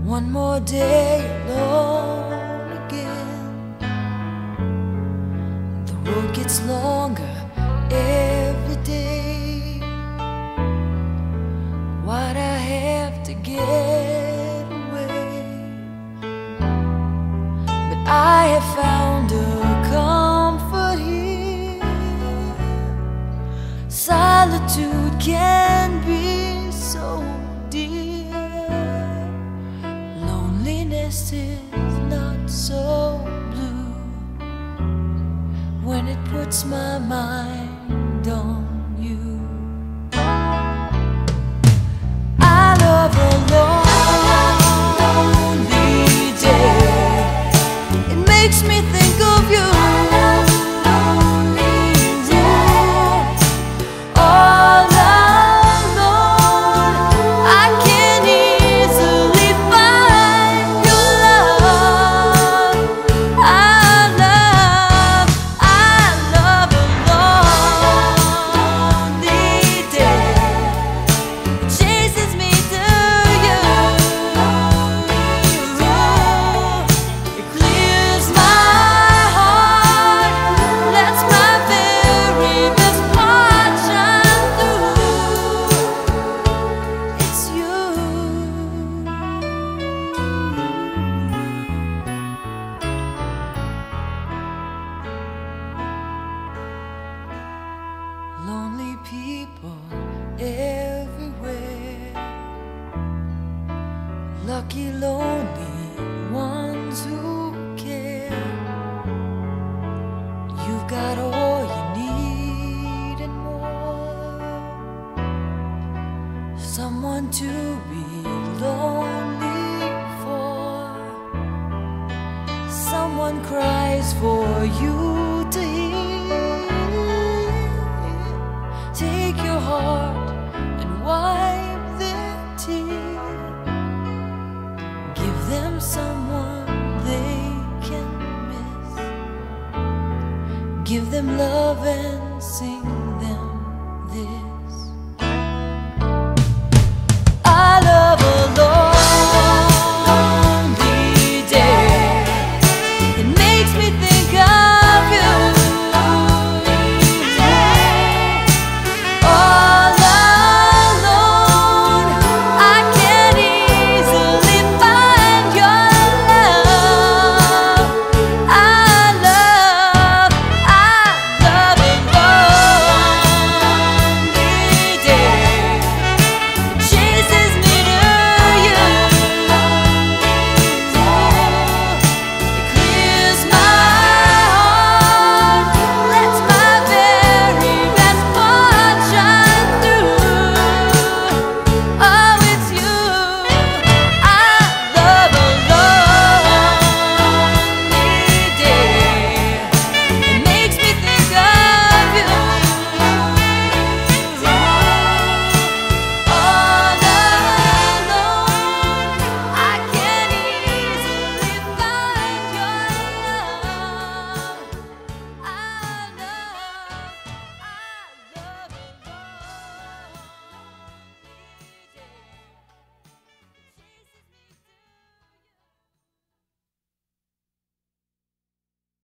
One more day alone again. The road gets longer every day. Why'd I have to get away? But I have found a comfort here. Solitude can be so dear. Loneliness is not so blue when it puts my mind on you. I love a lonely day. It makes me think of you. Lonely people everywhere. Lucky lonely ones who care. You've got all you need and more. Someone to be lonely for. Someone cries for you to hear. Take your heart and wipe their tears. Give them someone they can miss. Give them love and sing